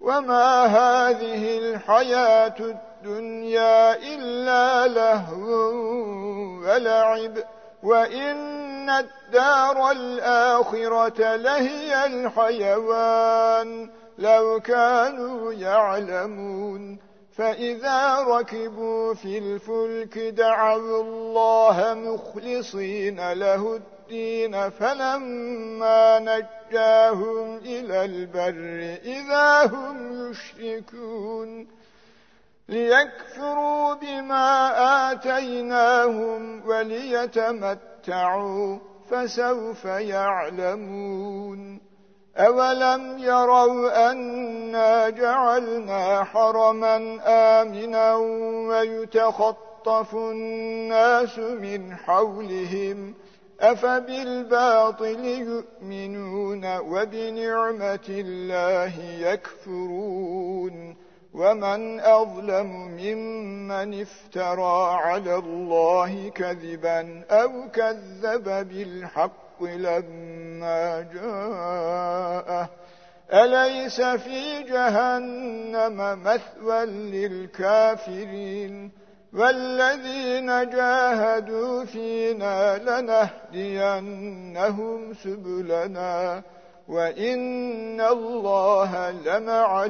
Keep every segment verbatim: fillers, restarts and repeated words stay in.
وما هذه الحياة الدنيا إلا لهو ولعب وإن الدار الآخرة لهي الحيوان لو كانوا يعلمون فإذا ركبوا في الفلك دعوا الله مخلصين له الدين فلما نجاهم إلى البر إذا هم يشركون ليكفروا بما آتيناهم وليتمتعوا فسوف يعلمون أولم يروا أنا جعلنا حرما آمنا ويتخطف الناس من حولهم أفبالباطل يؤمنون وبنعمة الله يكفرون ومن أظلم ممن افترى على الله كذبا أو كذب بالحق لما جاءه أليس في جهنم مثوى للكافرين والذين جاهدوا فينا لنهدينهم سبلنا وإن الله لمع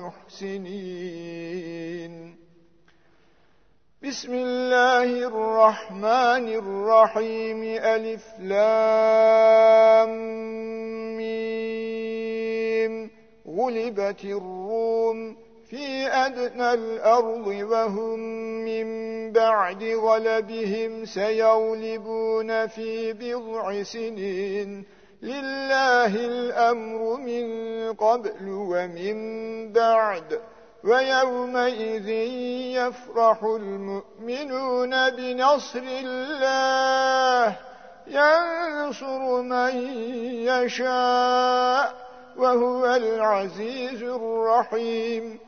المحسنين بسم الله الرحمن الرحيم ألف لام ميم غلبت الروم في أدنى الأرض وهم من بعد غلبهم سيغلبون في بضع سنين لله الأمر من قبل ومن بعد ويومئذ يفرح المؤمنون بنصر الله ينصر من يشاء وهو العزيز الرحيم